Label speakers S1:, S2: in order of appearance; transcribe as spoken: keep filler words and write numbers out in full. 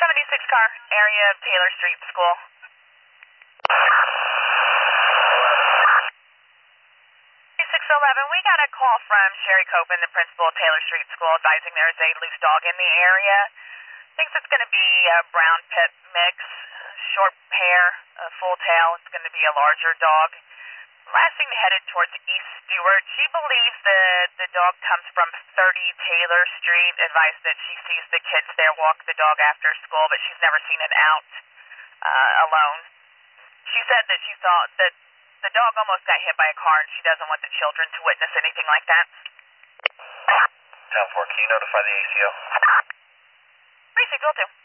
S1: seventy-six car, area of Taylor Street School. six eleven, we got a call from Sherry Copen, the principal of Taylor Street School, advising there is a loose dog in the area. Thinks it's going to be a brown pit mix, short hair, a full tail. It's going to be a larger dog. Last thing headed towards East Stewart. She believes that the dog comes from thirty Taylor Street. Advised that she sees the kids there walk the dog after school, but she's never seen it out uh, alone. She said that she thought that the dog almost got hit by a car, and she doesn't want the children to witness anything like that.
S2: ten four, can you notify the A C O?
S1: Received, will do.